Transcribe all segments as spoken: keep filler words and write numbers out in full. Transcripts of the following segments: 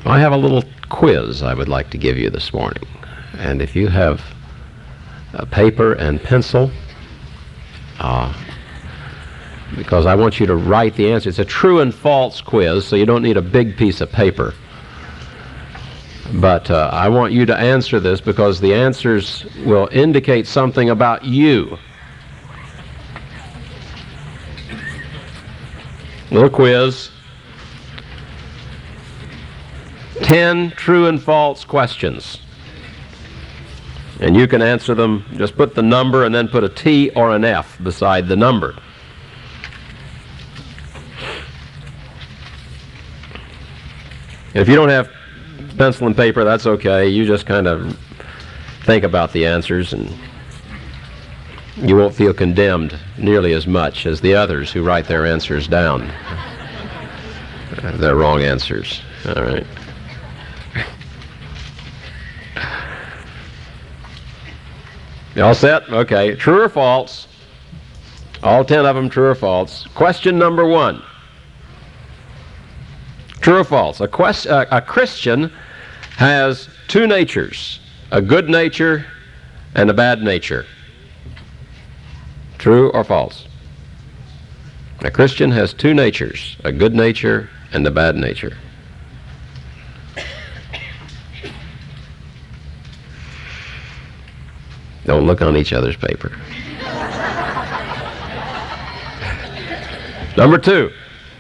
I have a little quiz I would like to give you this morning. And if you have a paper and pencil, uh, because I want you to write the answer. It's a true and false quiz, so you don't need a big piece of paper. But uh, I want you to answer this because the answers will indicate something about you. Little quiz. Ten true and false questions. And you can answer them, just put the number and then put a T or an F beside the number. If you don't have pencil and paper, that's okay. You just kind of think about the answers and you won't feel condemned nearly as much as the others who write their answers down. They're wrong answers. All right. You all set? Okay. True or false? All ten of them true or false. Question number one. True or false? A, quest, uh, a Christian has two natures, a good nature and a bad nature. True or false? A Christian has two natures, a good nature and a bad nature. Don't look on each other's paper. Number two.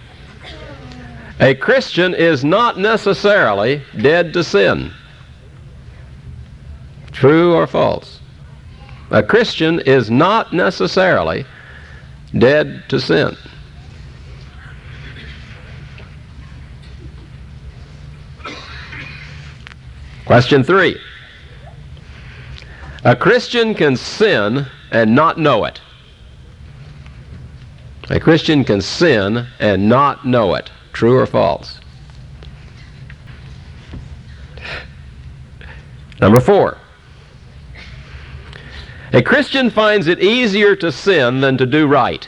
A Christian is not necessarily dead to sin. True or false? A Christian is not necessarily dead to sin. Question three. A Christian can sin and not know it. A Christian can sin and not know it. True or false? Number four. A Christian finds it easier to sin than to do right.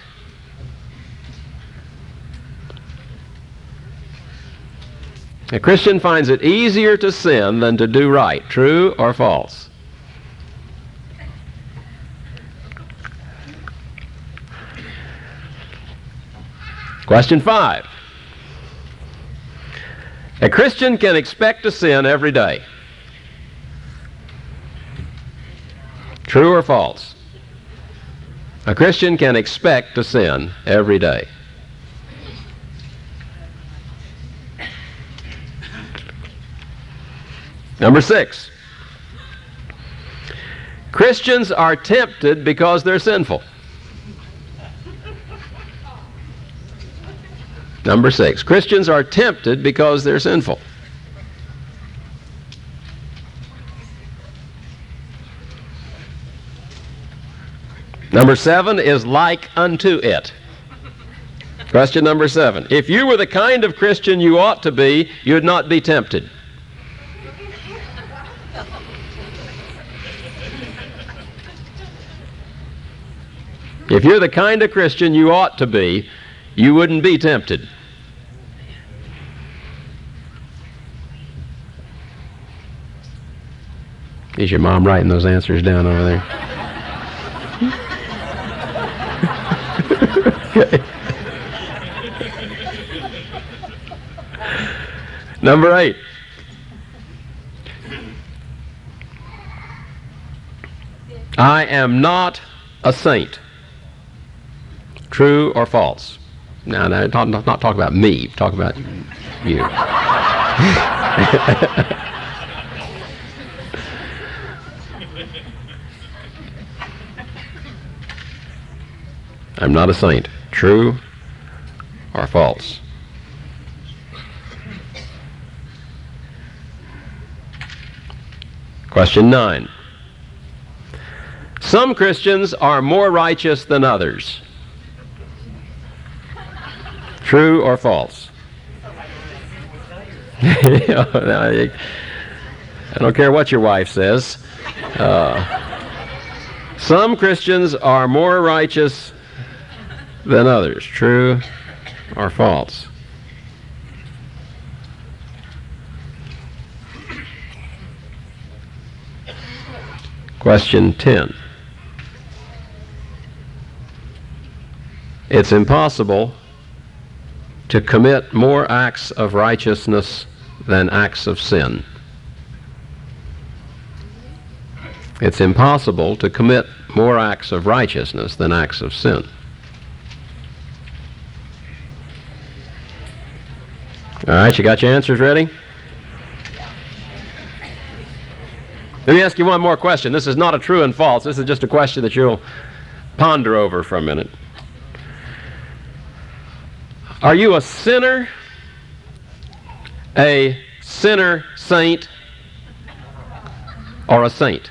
A Christian finds it easier to sin than to do right. True or false? Question five. A Christian can expect to sin every day. True or false? A Christian can expect to sin every day. Number six. Christians are tempted because they're sinful. Number six. Christians are tempted because they're sinful. Number seven is like unto it. Question number seven. If you were the kind of Christian you ought to be, you'd not be tempted. If you're the kind of Christian you ought to be, you wouldn't be tempted. Is your mom writing those answers down over there? Okay. Number eight. I am not a saint. True or false? No, no, talk, not, not talk about me. Talk about you. I'm not a saint. True or false? Question nine. Some Christians are more righteous than others. True or false? I don't care what your wife says. Uh, some Christians are more righteous than others. True or false? Question ten. It's impossible to commit more acts of righteousness than acts of sin. It's impossible to commit more acts of righteousness than acts of sin. All right, you got your answers ready? Let me ask you one more question. This is not a true and false. This is just a question that you'll ponder over for a minute. Are you a sinner, a sinner saint, or a saint?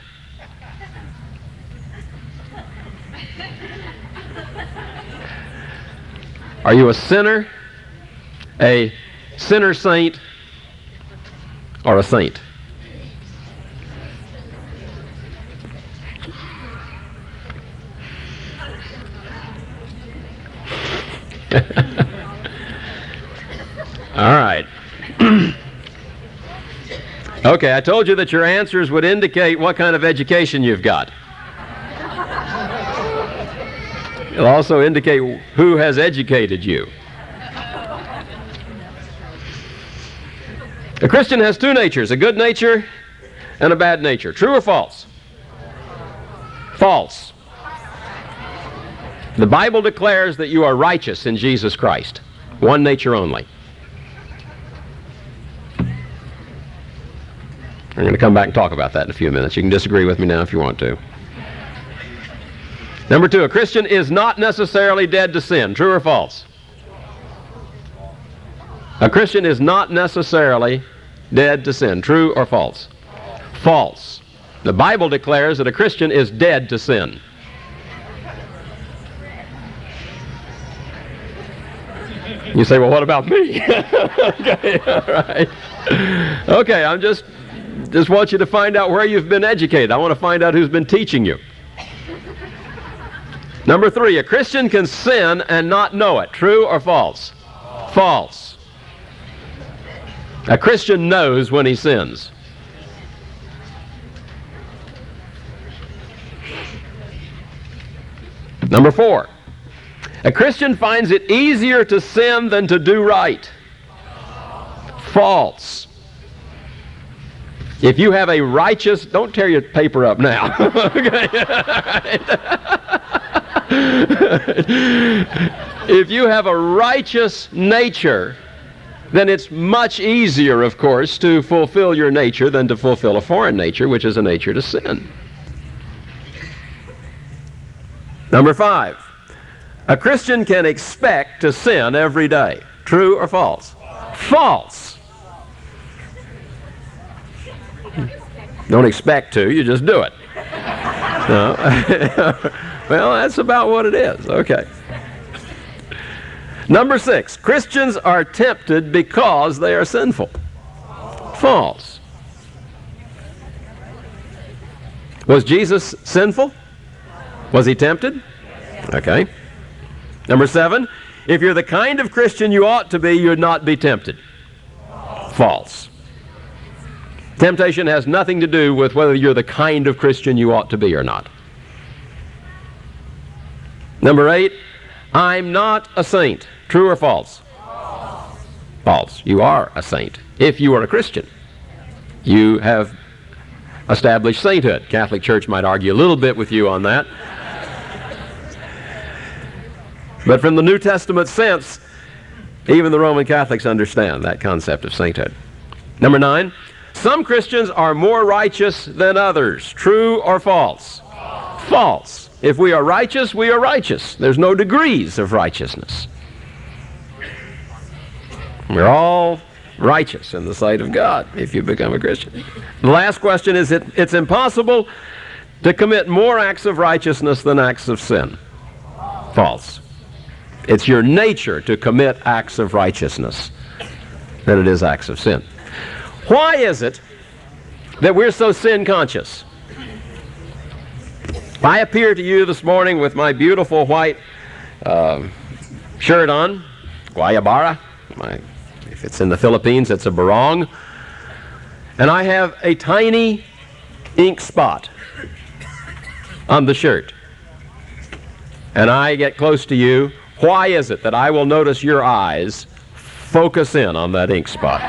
Are you a sinner, a sinner saint, or a saint? All right. Okay, I told you that your answers would indicate what kind of education you've got. It'll also indicate who has educated you. A Christian has two natures, a good nature and a bad nature. True or false? False. The Bible declares that you are righteous in Jesus Christ. One nature only. I'm going to come back and talk about that in a few minutes. You can disagree with me now if you want to. Number two, a Christian is not necessarily dead to sin. True or false? A Christian is not necessarily dead to sin. True or false? False. The Bible declares that a Christian is dead to sin. You say, well, what about me? Okay, all right. Okay, I'm just, just want you to find out where you've been educated. I want to find out who's been teaching you. Number three, a Christian can sin and not know it. True or false? False. A Christian knows when he sins. Number four, a Christian finds it easier to sin than to do right. False. If you have a righteous, don't tear your paper up now. If you have a righteous nature, then it's much easier, of course, to fulfill your nature than to fulfill a foreign nature, which is a nature to sin. Number five, a Christian can expect to sin every day. True or false? False. Don't expect to, you just do it. No. Well, that's about what it is. Okay. Number six, Christians are tempted because they are sinful. False. Was Jesus sinful? Was he tempted? Okay. Number seven, if you're the kind of Christian you ought to be, you'd not be tempted. False. Temptation has nothing to do with whether you're the kind of Christian you ought to be or not. Number eight, I'm not a saint. True or false? False. False. You are a saint. If you are a Christian, you have established sainthood. Catholic Church might argue a little bit with you on that. But from the New Testament sense, even the Roman Catholics understand that concept of sainthood. Number nine, some Christians are more righteous than others. True or false? False. False. If we are righteous, we are righteous. There's no degrees of righteousness. We're all righteous in the sight of God if you become a Christian. The last question is, it, it's impossible to commit more acts of righteousness than acts of sin. False. It's your nature to commit acts of righteousness than it is acts of sin. Why is it that we're so sin conscious? I appear to you this morning with my beautiful white uh, shirt on, guayabara. My, if it's in the Philippines, it's a barong. And I have a tiny ink spot on the shirt, and I get close to you, why is it that I will notice your eyes focus in on that ink spot?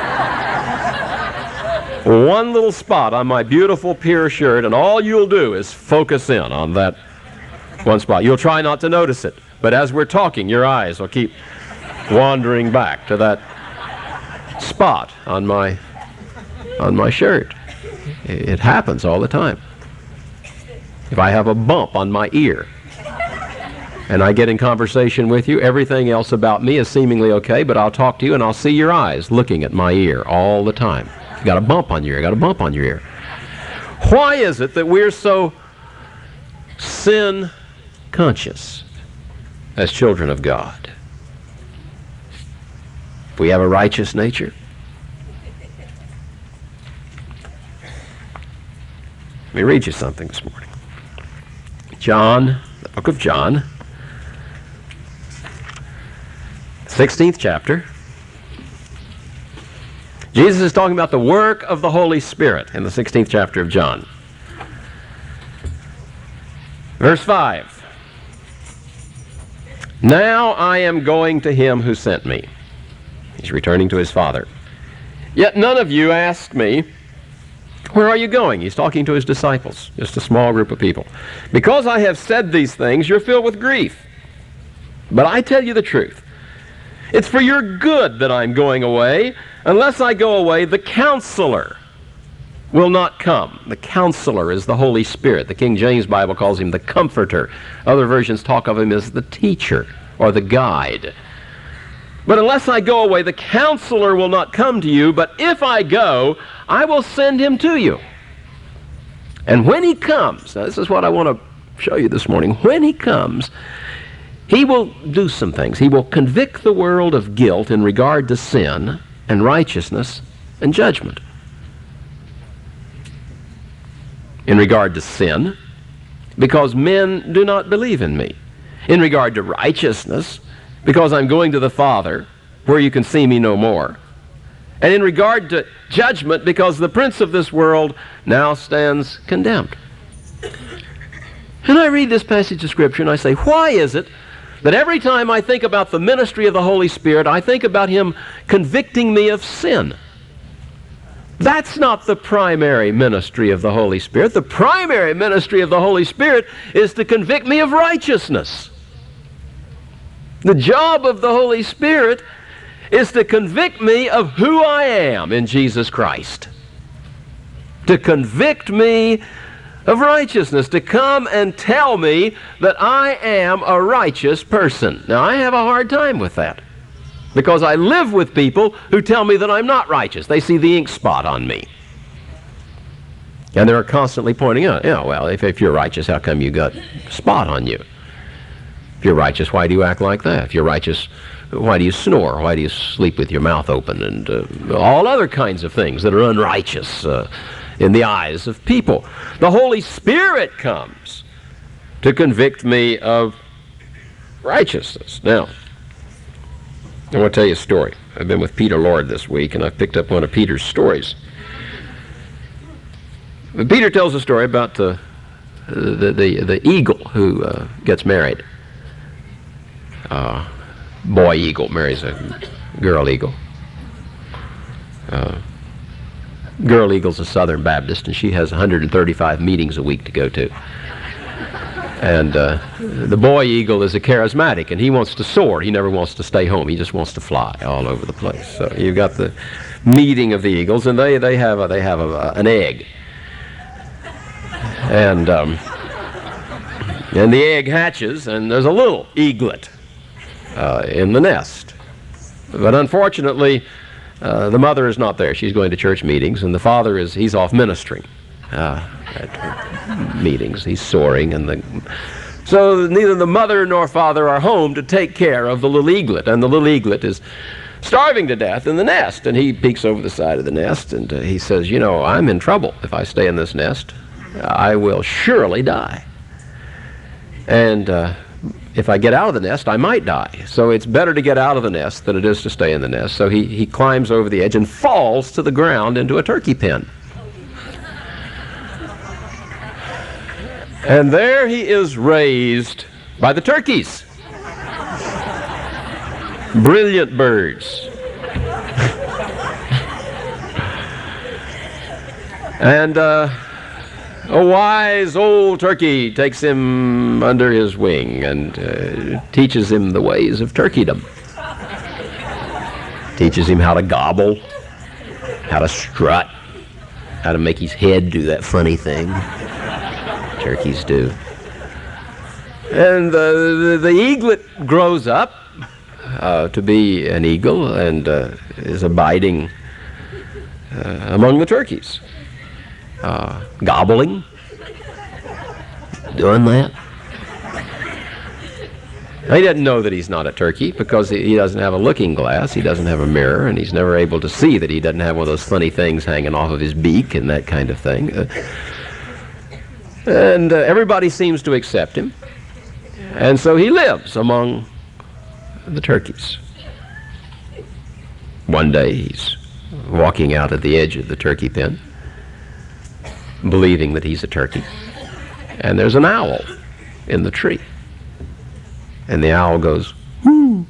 One little spot on my beautiful pure shirt, and all you'll do is focus in on that one spot. You'll try not to notice it, but as we're talking, your eyes will keep wandering back to that spot on my on my shirt. It happens all the time. If I have a bump on my ear and I get in conversation with you, everything else about me is seemingly okay, but I'll talk to you and I'll see your eyes looking at my ear all the time. You got a bump on your ear, got a bump on your ear. Why is it that we're so sin conscious as children of God? We have a righteous nature. Let me read you something this morning. John, the book of John, sixteenth chapter. Jesus is talking about the work of the Holy Spirit in the sixteenth chapter of John. Verse five. Now I am going to him who sent me. He's returning to his Father. Yet none of you asked me, where are you going? He's talking to his disciples, just a small group of people. Because I have said these things, you're filled with grief. But I tell you the truth. It's for your good that I'm going away. Unless I go away, the Counselor will not come. The Counselor is the Holy Spirit. The King James Bible calls him the Comforter. Other versions talk of him as the Teacher or the Guide. But unless I go away, the Counselor will not come to you. But if I go, I will send him to you. And when he comes, now this is what I want to show you this morning. When he comes, he will do some things. He will convict the world of guilt in regard to sin and righteousness and judgment. In regard to sin, because men do not believe in me. In regard to righteousness, because I'm going to the Father, where you can see me no more. And in regard to judgment, because the prince of this world now stands condemned. And I read this passage of Scripture and I say, why is it that every time I think about the ministry of the Holy Spirit, I think about him convicting me of sin? That's not the primary ministry of the Holy Spirit. The primary ministry of the Holy Spirit is to convict me of righteousness. The job of the Holy Spirit is to convict me of who I am in Jesus Christ. To convict me of righteousness, to come and tell me that I am a righteous person. Now, I have a hard time with that because I live with people who tell me that I'm not righteous. They see the ink spot on me. And they're constantly pointing out, yeah, well, if, if you're righteous, how come you got a spot on you? If you're righteous, why do you act like that? If you're righteous, why do you snore? Why do you sleep with your mouth open? And uh, all other kinds of things that are unrighteous uh, in the eyes of people. The Holy Spirit comes to convict me of righteousness. Now, I want to tell you a story. I've been with Peter Lord this week, and I've picked up one of Peter's stories. But Peter tells a story about the, the, the, the eagle who uh, gets married. Uh, boy eagle marries a girl eagle. Uh, girl eagle's a Southern Baptist, and she has one hundred thirty-five meetings a week to go to. And uh, the boy eagle is a charismatic, and he wants to soar. He never wants to stay home. He just wants to fly all over the place. So you've got the meeting of the eagles, and they they have a, they have a, an egg, and um, and the egg hatches, and there's a little eaglet Uh, in the nest. But unfortunately, uh, the mother is not there. She's going to church meetings, and the father is, he's off ministering uh, at meetings. He's soaring, and the, so neither the mother nor father are home to take care of the little eaglet, and the little eaglet is starving to death in the nest, and he peeks over the side of the nest, and uh, he says, you know, I'm in trouble if I stay in this nest. I will surely die. And uh, if I get out of the nest, I might die. So it's better to get out of the nest than it is to stay in the nest. So he, he climbs over the edge and falls to the ground into a turkey pen. And there he is raised by the turkeys. Brilliant birds. And uh, a wise old turkey takes him under his wing and uh, teaches him the ways of turkeydom. Teaches him how to gobble, how to strut, how to make his head do that funny thing turkeys do. And uh, the, the eaglet grows up uh, to be an eagle and uh, is abiding uh, among the turkeys. Uh, gobbling, doing that. Now, he doesn't know that he's not a turkey because he, he doesn't have a looking glass, he doesn't have a mirror, and he's never able to see that he doesn't have one of those funny things hanging off of his beak and that kind of thing. Uh, and uh, everybody seems to accept him, and so he lives among the turkeys. One day he's walking out at the edge of the turkey pen, believing that he's a turkey, and there's an owl in the tree. And the owl goes, whoo.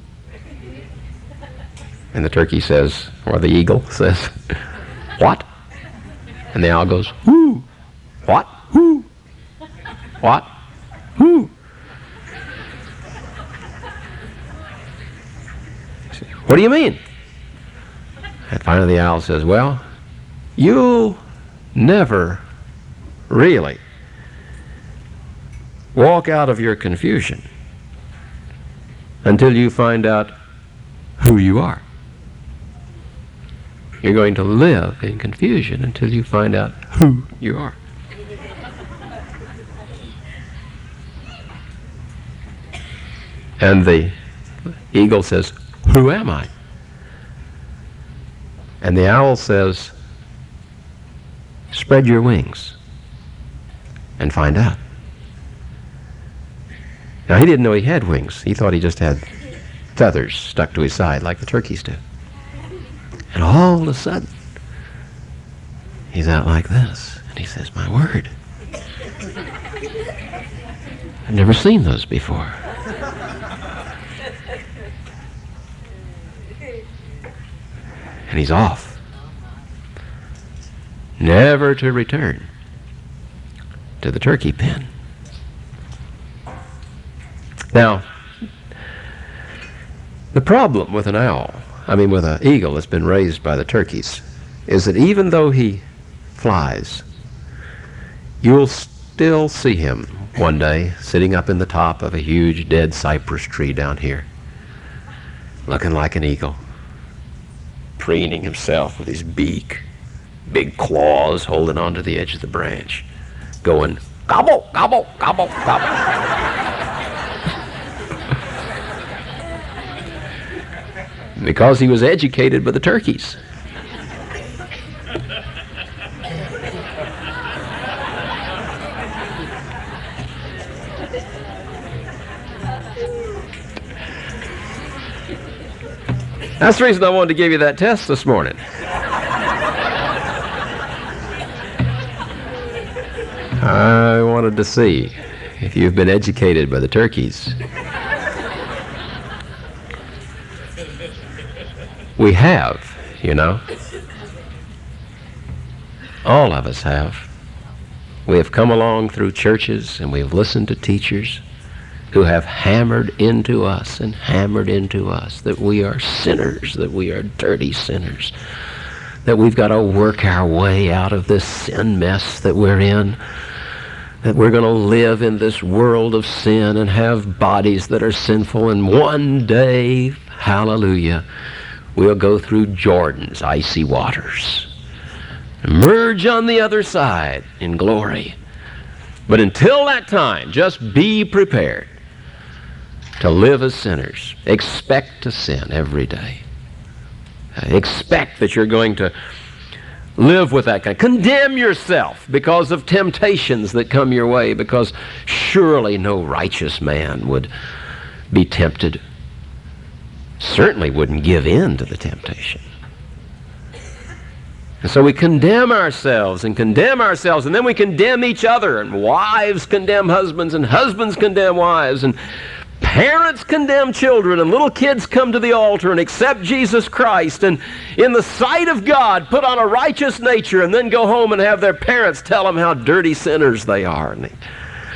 And the turkey says, or the eagle says, what? And the owl goes, whoo. What? Whoo. What? Whoo. What do you mean? And finally the owl says, well, you'll never really walk out of your confusion until you find out who you are. You're going to live in confusion until you find out who you are. And the eagle says, who am I? And the owl says, spread your wings and find out. Now, he didn't know he had wings. He thought he just had feathers stuck to his side like the turkeys do. And all of a sudden, he's out like this. And he says, my word, I've never seen those before. And he's off, never to return to the turkey pen. Now, the problem with an owl, I mean with an eagle that's been raised by the turkeys, is that even though he flies, you'll still see him one day sitting up in the top of a huge dead cypress tree down here, looking like an eagle, preening himself with his beak, big claws holding onto the edge of the branch, going, gobble, gobble, gobble, gobble. Because he was educated by the turkeys. That's the reason I wanted to give you that test this morning. I wanted to see if you've been educated by the turkeys. We have, you know. All of us have. We have come along through churches and we've listened to teachers who have hammered into us and hammered into us that we are sinners, that we are dirty sinners, that we've got to work our way out of this sin mess that we're in, that we're going to live in this world of sin and have bodies that are sinful, and one day, hallelujah, we'll go through Jordan's icy waters, emerge on the other side in glory. But until that time, just be prepared to live as sinners. Expect to sin every day. Expect that you're going to live with that kind. Condemn yourself because of temptations that come your way, because surely no righteous man would be tempted. Certainly wouldn't give in to the temptation. And so we condemn ourselves and condemn ourselves, and then we condemn each other, and wives condemn husbands, and husbands condemn wives, and parents condemn children, and little kids come to the altar and accept Jesus Christ, and in the sight of God put on a righteous nature, and then go home and have their parents tell them how dirty sinners they are. And, they,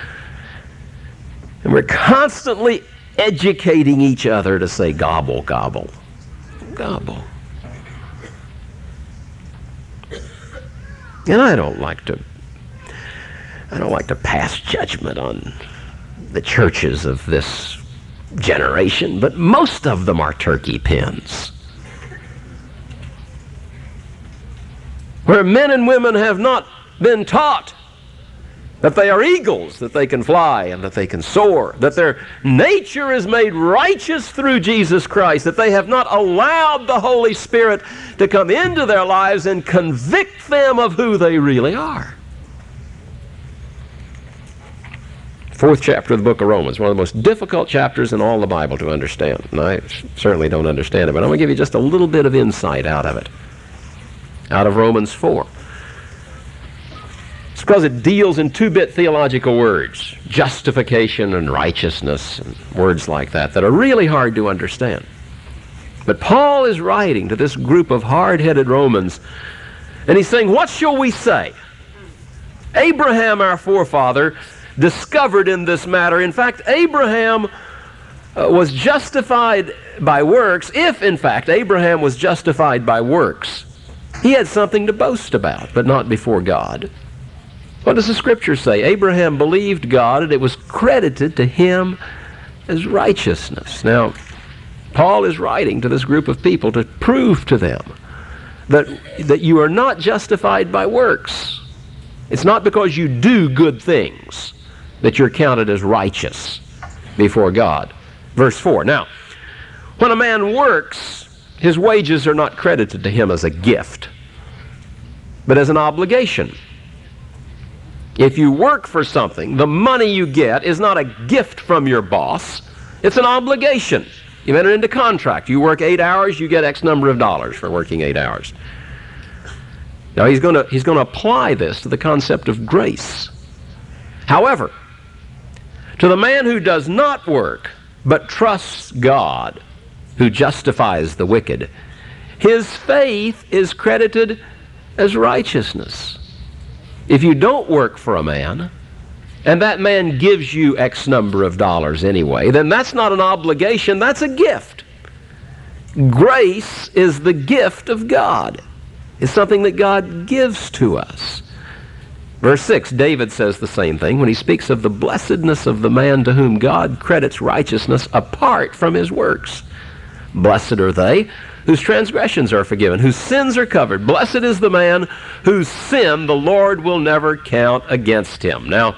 and we're constantly educating each other to say, gobble, gobble, gobble. And I don't like to, I don't like to pass judgment on the churches of this generation, but most of them are turkey pens, where men and women have not been taught that they are eagles, that they can fly and that they can soar, that their nature is made righteous through Jesus Christ, that they have not allowed the Holy Spirit to come into their lives and convict them of who they really are. Fourth chapter of the book of Romans, one of the most difficult chapters in all the Bible to understand. And I certainly don't understand it, but I'm going to give you just a little bit of insight out of it, out of Romans four. It's because it deals in two-bit theological words, justification and righteousness, and words like that, that are really hard to understand. But Paul is writing to this group of hard-headed Romans, and he's saying, what shall we say? Abraham, our forefather, discovered in this matter. In fact, Abraham uh, was justified by works. If, in fact, Abraham was justified by works, he had something to boast about, but not before God. What does the Scripture say? Abraham believed God, and it was credited to him as righteousness. Now, Paul is writing to this group of people to prove to them that, that you are not justified by works. It's not because you do good things that you're counted as righteous before God. Verse four. Now, when a man works, his wages are not credited to him as a gift, but as an obligation. If you work for something, the money you get is not a gift from your boss, it's an obligation. You've entered into contract. You work eight hours, you get X number of dollars for working eight hours. Now he's going to he's going to apply this to the concept of grace. However, to the man who does not work, but trusts God, who justifies the wicked, his faith is credited as righteousness. If you don't work for a man, and that man gives you X number of dollars anyway, then that's not an obligation, that's a gift. Grace is the gift of God. It's something that God gives to us. Verse six, David says the same thing when he speaks of the blessedness of the man to whom God credits righteousness apart from his works. Blessed are they whose transgressions are forgiven, whose sins are covered. Blessed is the man whose sin the Lord will never count against him. Now,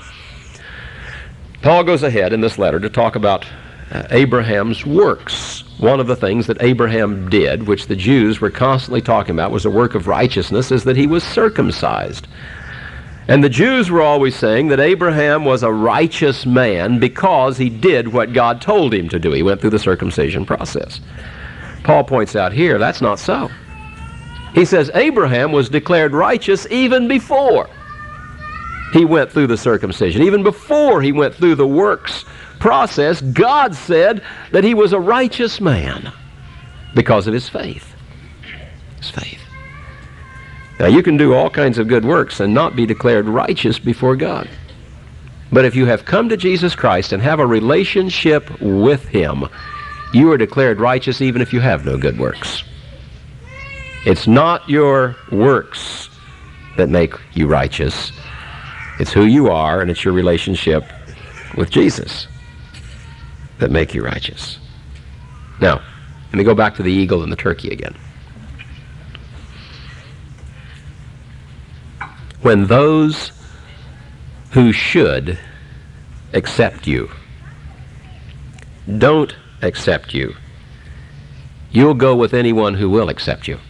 Paul goes ahead in this letter to talk about uh, Abraham's works. One of the things that Abraham did, which the Jews were constantly talking about, was a work of righteousness, is that he was circumcised. And the Jews were always saying that Abraham was a righteous man because he did what God told him to do. He went through the circumcision process. Paul points out here that's not so. He says Abraham was declared righteous even before he went through the circumcision. Even before he went through the works process, God said that he was a righteous man because of his faith. His faith. Now, you can do all kinds of good works and not be declared righteous before God. But if you have come to Jesus Christ and have a relationship with him, you are declared righteous even if you have no good works. It's not your works that make you righteous. It's who you are, and it's your relationship with Jesus that make you righteous. Now, let me go back to the eagle and the turkey again. When those who should accept you don't accept you, you'll go with anyone who will accept you.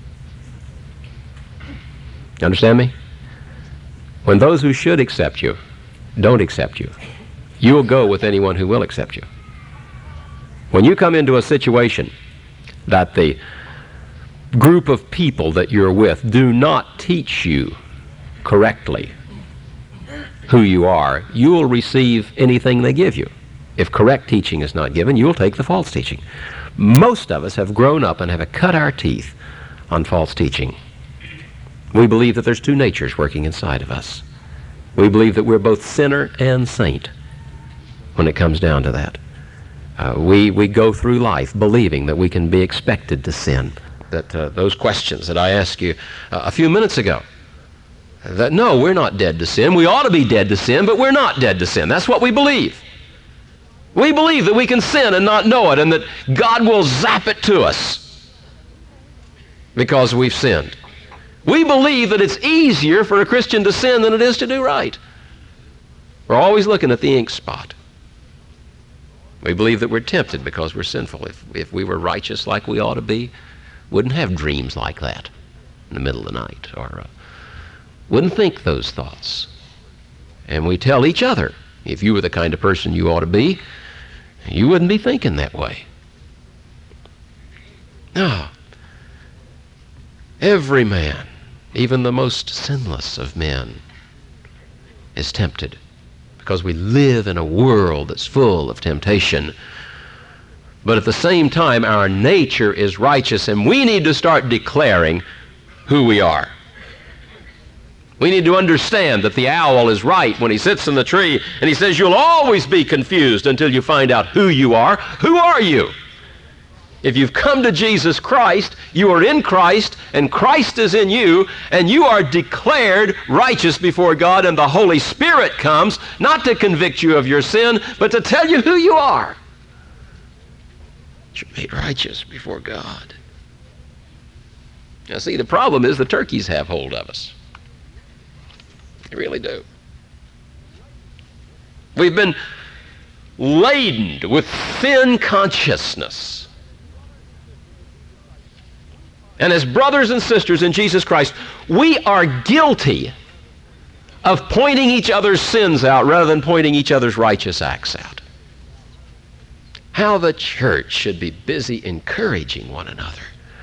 Understand me? When those who should accept you don't accept you, you'll go with anyone who will accept you. When you come into a situation that the group of people that you're with do not teach you correctly who you are, you will receive anything they give you. If correct teaching is not given, you will take the false teaching. Most of us have grown up and have cut our teeth on false teaching. We believe that there's two natures working inside of us. We believe that we're both sinner and saint when it comes down to that. Uh, we, we go through life believing that we can be expected to sin. That uh, those questions that I asked you uh, a few minutes ago, that no, we're not dead to sin. We ought to be dead to sin, but we're not dead to sin. That's what we believe. We believe that we can sin and not know it, and that God will zap it to us because we've sinned. We believe that it's easier for a Christian to sin than it is to do right. We're always looking at the ink spot. We believe that we're tempted because we're sinful. If, if we were righteous like we ought to be, wouldn't have dreams like that in the middle of the night, or uh, wouldn't think those thoughts. And we tell each other, if you were the kind of person you ought to be, you wouldn't be thinking that way. No. Every man, even the most sinless of men, is tempted, because we live in a world that's full of temptation. But at the same time, our nature is righteous, and we need to start declaring who we are. We need to understand that the owl is right when he sits in the tree and he says, you'll always be confused until you find out who you are. Who are you? If you've come to Jesus Christ, you are in Christ, and Christ is in you, and you are declared righteous before God, and the Holy Spirit comes not to convict you of your sin, but to tell you who you are. You're made righteous before God. Now see, the problem is the turkeys have hold of us. They really do. We've been laden with sin consciousness. And as brothers and sisters in Jesus Christ, we are guilty of pointing each other's sins out rather than pointing each other's righteous acts out. How the church should be busy encouraging one another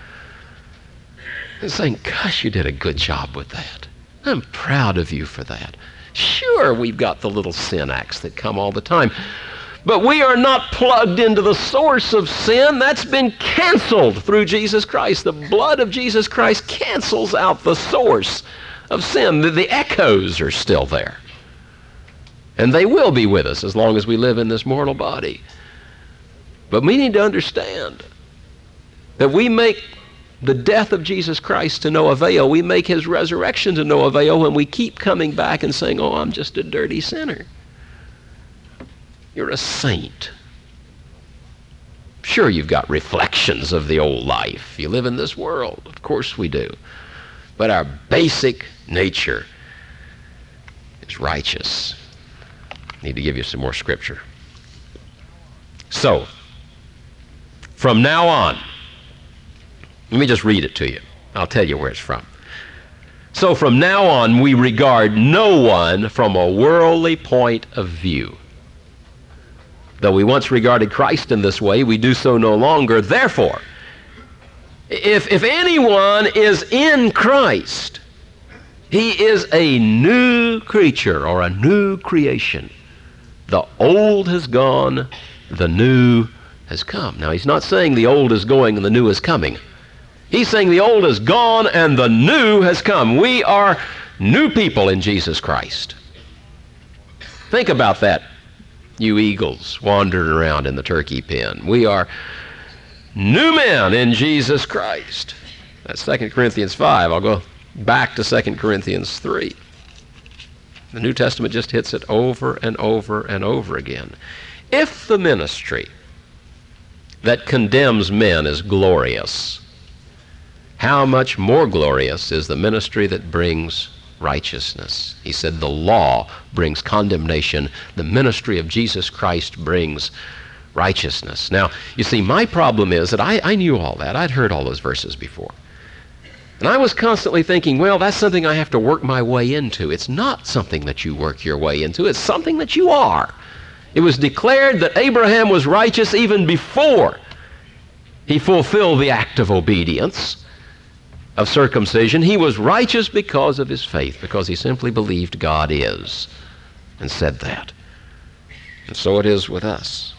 and saying, gosh, you did a good job with that. I'm proud of you for that. Sure, we've got the little sin acts that come all the time, but we are not plugged into the source of sin. That's been canceled through Jesus Christ. The blood of Jesus Christ cancels out the source of sin. The, the echoes are still there, and they will be with us as long as we live in this mortal body. But we need to understand that we make the death of Jesus Christ to no avail. We make his resurrection to no avail when we keep coming back and saying, oh, I'm just a dirty sinner. You're a saint. Sure, you've got reflections of the old life. You live in this world. Of course we do. But our basic nature is righteous. I need to give you some more scripture. So, from now on, let me just read it to you. I'll tell you where it's from. So from now on, we regard no one from a worldly point of view. Though we once regarded Christ in this way, we do so no longer. Therefore, if, if anyone is in Christ, he is a new creature or a new creation. The old has gone, the new has come. Now, he's not saying the old is going and the new is coming. He's saying the old is gone and the new has come. We are new people in Jesus Christ. Think about that, you eagles wandering around in the turkey pen. We are new men in Jesus Christ. That's Second Corinthians five. I'll go back to Second Corinthians three. The New Testament just hits it over and over and over again. If the ministry that condemns men is glorious, how much more glorious is the ministry that brings righteousness? He said the law brings condemnation. The ministry of Jesus Christ brings righteousness. Now, you see, my problem is that I, I knew all that. I'd heard all those verses before. And I was constantly thinking, well, that's something I have to work my way into. It's not something that you work your way into. It's something that you are. It was declared that Abraham was righteous even before he fulfilled the act of obedience. of circumcision. He was righteous because of his faith, because he simply believed God is, and said that. And so it is with us.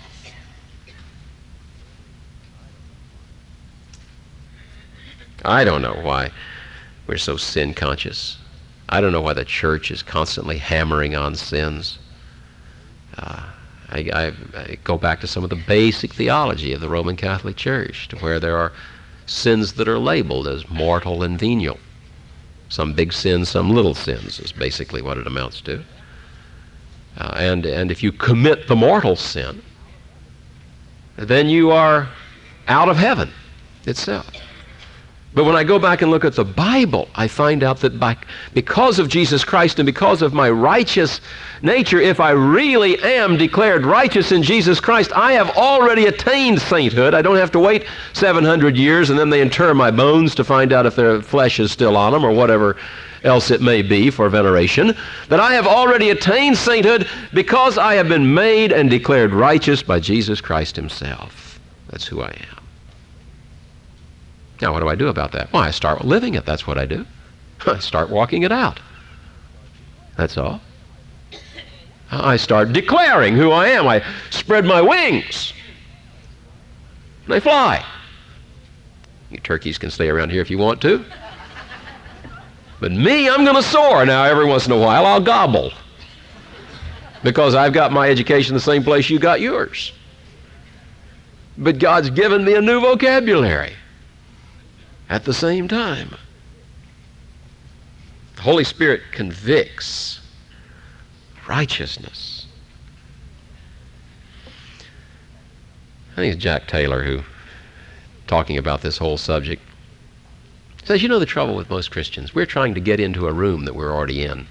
I don't know why we're so sin conscious. I don't know why the church is constantly hammering on sins. Uh, I, I, I go back to some of the basic theology of the Roman Catholic Church, to where there are sins that are labeled as mortal and venial. Some big sins, some little sins is basically what it amounts to. Uh, and, and if you commit the mortal sin, then you are out of heaven itself. But when I go back and look at the Bible, I find out that by, because of Jesus Christ and because of my righteous nature, if I really am declared righteous in Jesus Christ, I have already attained sainthood. I don't have to wait seven hundred years and then they inter my bones to find out if their flesh is still on them or whatever else it may be for veneration. That I have already attained sainthood because I have been made and declared righteous by Jesus Christ himself. That's who I am. Now, what do I do about that? Well, I start living it. That's what I do. I start walking it out. That's all. I start declaring who I am. I spread my wings. They fly. You turkeys can stay around here if you want to. But me, I'm going to soar. Now, every once in a while, I'll gobble. Because I've got my education the same place you got yours. But God's given me a new vocabulary. At the same time, the Holy Spirit convicts righteousness. I think it's Jack Taylor who, talking about this whole subject, says, you know the trouble with most Christians? We're trying to get into a room that we're already in.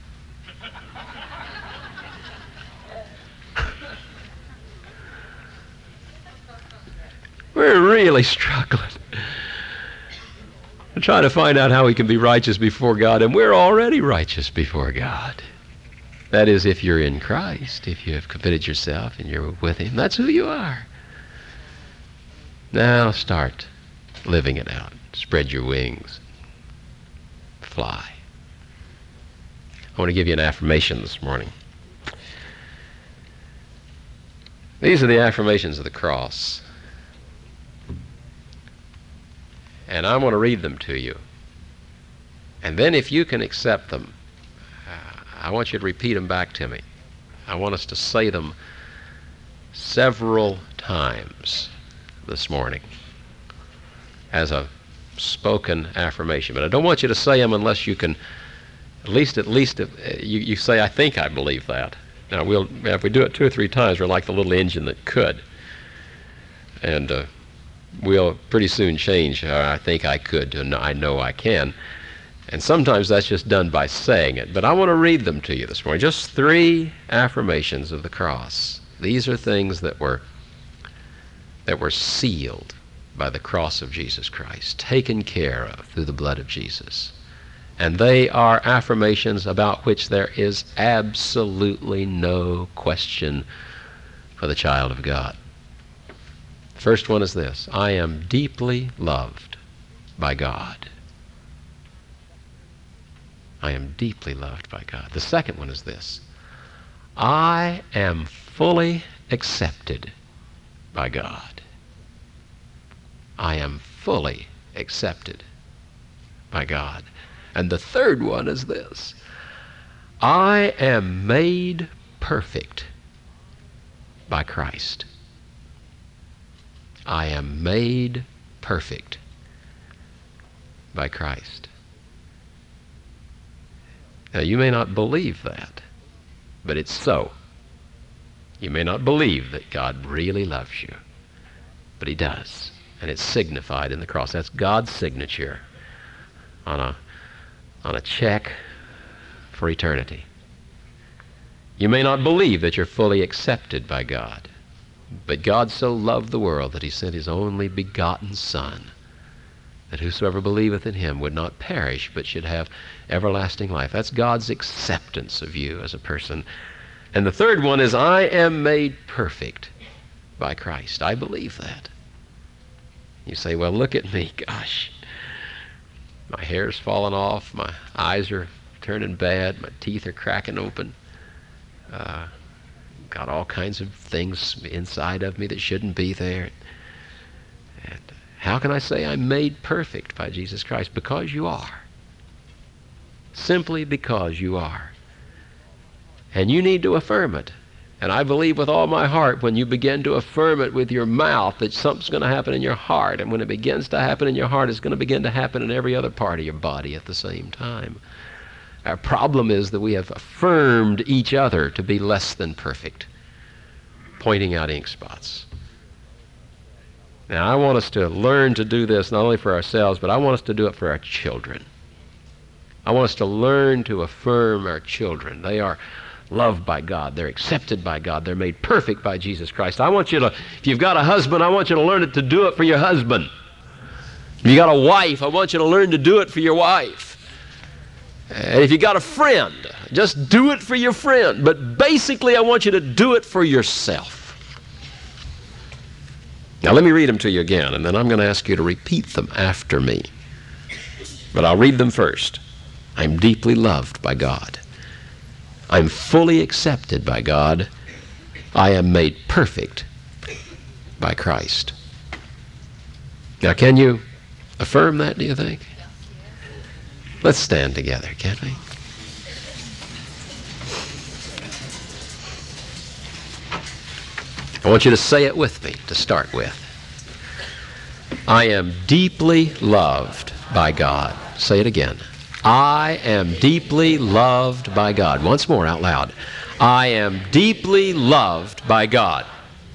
We're really struggling. We're trying to find out how we can be righteous before God, and we're already righteous before God. That is, if you're in Christ, if you have committed yourself and you're with him, that's who you are. Now start living it out. Spread your wings. Fly. I want to give you an affirmation this morning. These are the affirmations of the cross. And I want to read them to you. And then if you can accept them, uh, I want you to repeat them back to me. I want us to say them several times this morning as a spoken affirmation. But I don't want you to say them unless you can, at least, at least if, uh, you, you say, I think I believe that. Now, we'll, if we do it two or three times, we're like the little engine that could. And uh, we'll pretty soon change uh, I think I could to I know I can. And sometimes that's just done by saying it. But I want to read them to you this morning. Just three affirmations of the cross. These are things that were that were sealed by the cross of Jesus Christ, taken care of through the blood of Jesus. And they are affirmations about which there is absolutely no question for the child of God. First one is this: I am deeply loved by God. I am deeply loved by God. The second one is this: I am fully accepted by God. I am fully accepted by God. And the third one is this: I am made perfect by Christ. I am made perfect by Christ. Now, you may not believe that, but it's so. You may not believe that God really loves you, but he does. And it's signified in the cross. That's God's signature on a, on a check for eternity. You may not believe that you're fully accepted by God, but God so loved the world that he sent his only begotten Son, that whosoever believeth in him would not perish, but should have everlasting life. That's God's acceptance of you as a person. And the third one is, I am made perfect by Christ. I believe that. You say, well, look at me. Gosh, My hair's falling off. My eyes are turning bad. My teeth are cracking open. Uh, got all kinds of things inside of me that shouldn't be there. And how can I say I'm made perfect by Jesus Christ? Because you are. Simply because you are. And you need to affirm it. And I believe with all my heart when you begin to affirm it with your mouth that something's going to happen in your heart. And when it begins to happen in your heart, it's going to begin to happen in every other part of your body at the same time. Our problem is that we have affirmed each other to be less than perfect, pointing out ink spots. Now, I want us to learn to do this not only for ourselves, but I want us to do it for our children. I want us to learn to affirm our children. They are loved by God. They're accepted by God. They're made perfect by Jesus Christ. I want you to, if you've got a husband, I want you to learn to do it for your husband. If you've got a wife, I want you to learn to do it for your wife. And if you got a friend, just do it for your friend. But basically, I want you to do it for yourself. Now, let me read them to you again, and then I'm going to ask you to repeat them after me. But I'll read them first. I'm deeply loved by God. I'm fully accepted by God. I am made perfect by Christ. Now, can you affirm that, do you think? Let's stand together, can't we? I want you to say it with me to start with. I am deeply loved by God. Say it again. I am deeply loved by God. Once more out loud. I am deeply loved by God.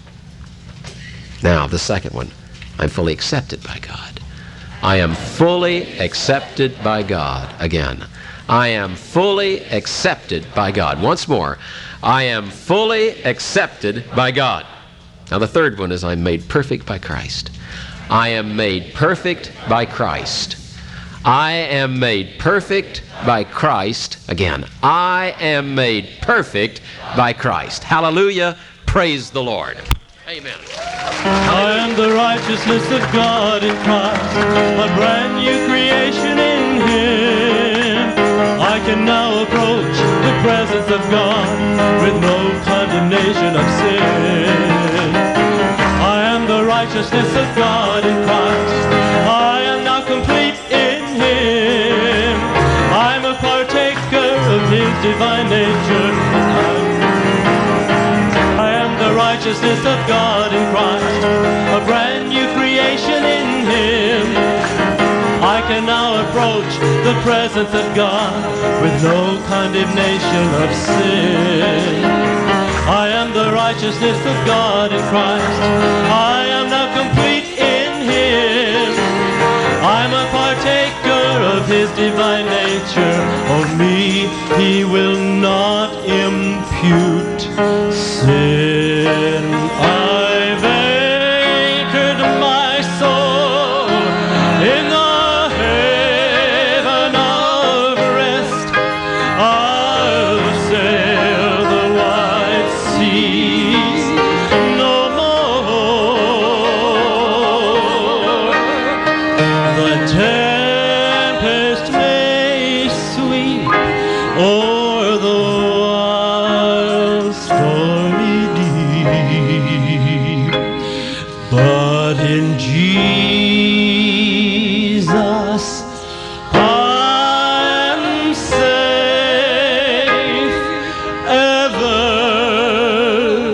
Now, the second one. I'm fully accepted by God. I am fully accepted by God. Again. I am fully accepted by God. Once more. I am fully accepted by God. Now, the third one is I'm made perfect by Christ. I am made perfect by Christ. I am made perfect by Christ. Again, I am made perfect by Christ. Hallelujah. Praise the Lord. Amen. I am the righteousness of God in Christ, a brand new creation in Him. I can now approach the presence of God with no condemnation of sin. I am the righteousness of God in Christ. I am now complete in Him. I'm a partaker of His divine nature. I am the righteousness of God in Christ, a brand new creation in Him. I can now approach the presence of God with no condemnation of sin. I am the righteousness of God in Christ. I am now complete in Him. I'm a partaker of His divine nature. On me He will not impute sin. I've anchored my soul in the haven of rest. I'll sail the wide sea no more. The tempest may sweep o'er the wild stormy deep, but in Jesus I'm safe ever.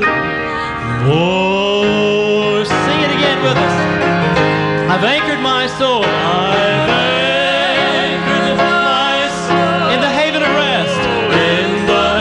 Oh, sing it again with us. I've anchored my soul. I've anchored my soul in the haven of rest. In the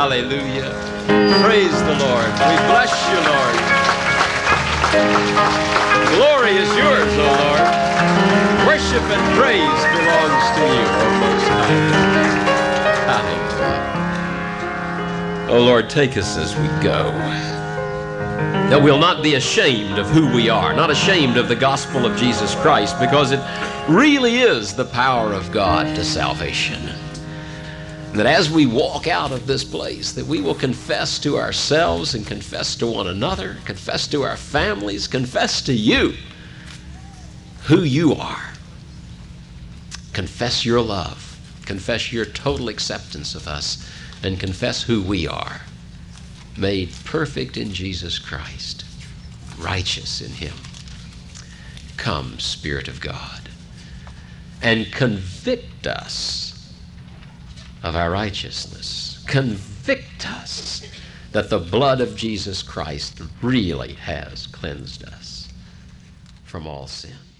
Hallelujah. Praise the Lord. We bless you, Lord. Glory is yours, O Lord. Worship and praise belongs to you, O Most High. Hallelujah. O Lord, take us as we go, that we'll not be ashamed of who we are, not ashamed of the gospel of Jesus Christ, because it really is the power of God to salvation. That as we walk out of this place, that we will confess to ourselves and confess to one another, confess to our families, confess to you who you are. Confess your love, confess your total acceptance of us, and confess who we are, made perfect in Jesus Christ, righteous in him. Come, Spirit of God, and convict us of our righteousness. Convict us that the blood of Jesus Christ really has cleansed us from all sin.